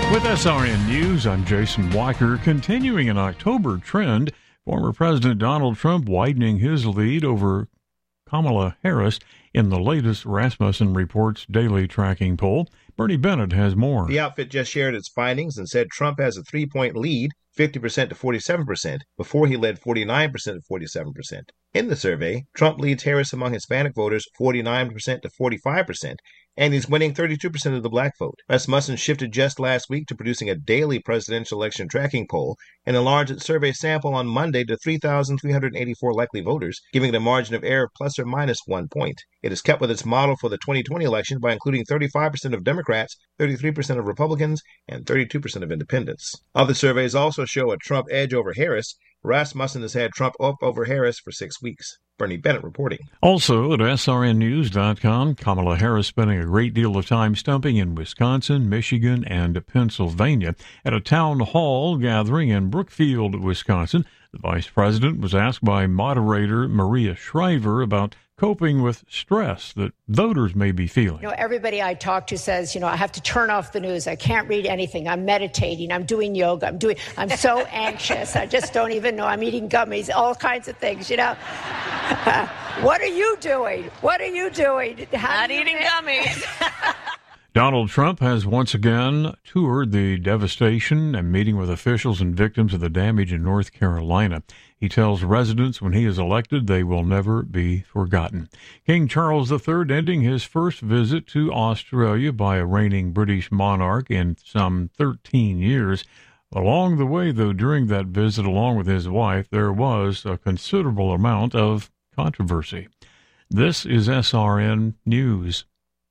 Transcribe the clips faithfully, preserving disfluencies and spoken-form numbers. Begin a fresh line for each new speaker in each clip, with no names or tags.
With S R N News, I'm Jason Walker. Continuing an October trend, former President Donald Trump widening his lead over Kamala Harris in the latest Rasmussen Reports daily tracking poll. Bernie Bennett has more.
The outfit just shared its findings and said Trump has a three-point lead, fifty percent to forty-seven percent, before he led forty-nine percent to forty-seven percent. In the survey, Trump leads Harris among Hispanic voters forty-nine percent to forty-five percent, and he's winning thirty-two percent of the black vote. Rasmussen shifted just last week to producing a daily presidential election tracking poll and enlarged its survey sample on Monday to three thousand three hundred eighty-four likely voters, giving it a margin of error of plus or minus one point. It is kept with its model for the twenty twenty election by including thirty-five percent of Democrats, thirty-three percent of Republicans, and thirty-two percent of independents. Other surveys also show a Trump edge over Harris. Rasmussen has had Trump up over Harris for six weeks. Bernie Bennett reporting.
Also at S R N news dot com, Kamala Harris spending a great deal of time stumping in Wisconsin, Michigan, and Pennsylvania. At a town hall gathering in Brookfield, Wisconsin, the vice president was asked by moderator Maria Shriver about coping with stress that voters may be feeling.
You know, everybody I talk to says, you know, I have to turn off the news. I can't read anything. I'm meditating. I'm doing yoga. I'm doing, I'm so anxious. I just don't even know. I'm eating gummies, all kinds of things, you know. Uh, what are you doing? What are you doing? How
Not
do you
eating gummies.
Donald Trump has once again toured the devastation and meeting with officials and victims of the damage in North Carolina. He tells residents when he is elected they will never be forgotten. King Charles the Third ending his first visit to Australia by a reigning British monarch in some thirteen years. Along the way, though, during that visit, along with his wife, there was a considerable amount of controversy. This is S R N News.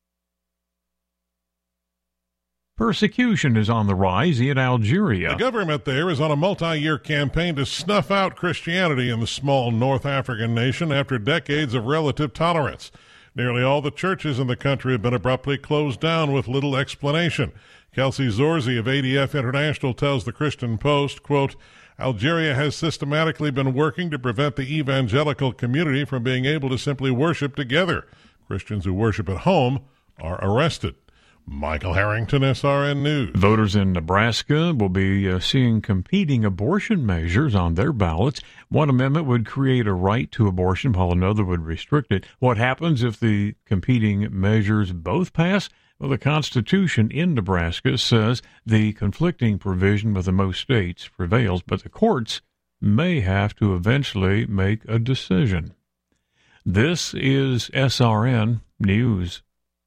Persecution is on the rise in Algeria.
The government there is on a multi-year campaign to snuff out Christianity in the small North African nation after decades of relative tolerance. Nearly all the churches in the country have been abruptly closed down with little explanation. Kelsey Zorzi of A D F International tells the Christian Post, quote, Algeria has systematically been working to prevent the evangelical community from being able to simply worship together. Christians who worship at home are arrested. Michael Harrington, S R N News.
Voters in Nebraska will be uh, seeing competing abortion measures on their ballots. One amendment would create a right to abortion, while another would restrict it. What happens if the competing measures both pass? Well, the Constitution in Nebraska says the conflicting provision with the most states prevails, but the courts may have to eventually make a decision. This is S R N News.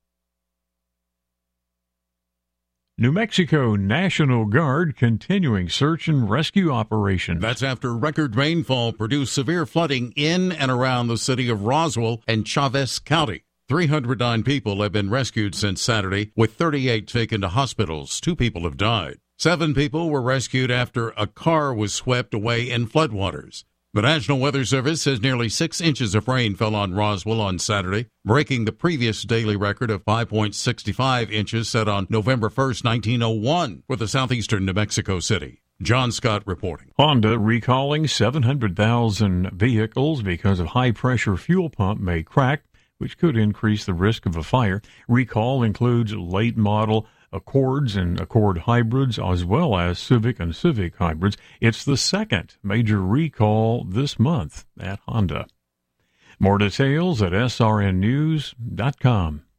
New Mexico National Guard continuing search and rescue operations.
That's after record rainfall produced severe flooding in and around the city of Roswell and Chavez County. three hundred nine people have been rescued since Saturday, with thirty-eight taken to hospitals. Two people have died. Seven people were rescued after a car was swept away in floodwaters. The National Weather Service says nearly six inches of rain fell on Roswell on Saturday, breaking the previous daily record of five point six five inches set on November first, nineteen oh one, with the southeastern New Mexico City. John Scott reporting.
Honda recalling seven hundred thousand vehicles because of high-pressure fuel pump may crack, which could increase the risk of a fire. Recall includes late model Accords and Accord hybrids, as well as Civic and Civic hybrids. It's the second major recall this month at Honda. More details at S R N news dot com.